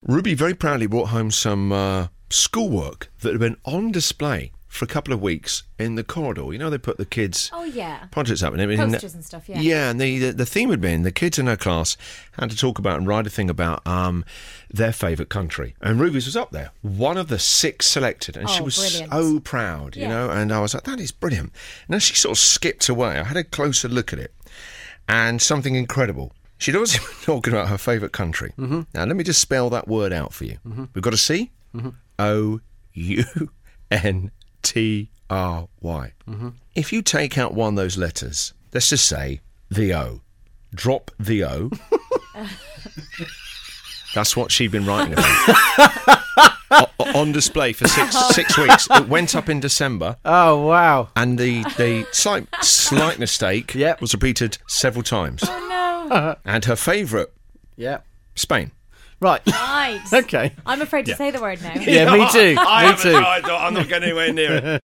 Ruby very proudly brought home some schoolwork that had been on display for a couple of weeks in the corridor. You know, they put the kids' projects up and everything. Posters and stuff, yeah. Yeah, and the theme had been the kids in her class had to talk about and write a thing about their favourite country. And Ruby's was up there, one of the 6 selected. And she was brilliant. so proud, you know. And I was like, that is brilliant. And then she sort of skipped away. I had a closer look at it. And something incredible. She'd always been talking about her favourite country. Mm-hmm. Now, let me just spell that word out for you. Mm-hmm. We've got a C. Mm-hmm. O-U-N-T-R-Y. Mm-hmm. If you take out one of those letters, let's just say the O. Drop the O. That's what she'd been writing about. On display for six weeks. It went up in December. Oh, wow. And the slight mistake was repeated several times. Oh, no. And her favourite, Spain. Right. Right. Okay. I'm afraid to say the word now. Yeah, me too. I'm not going anywhere near it.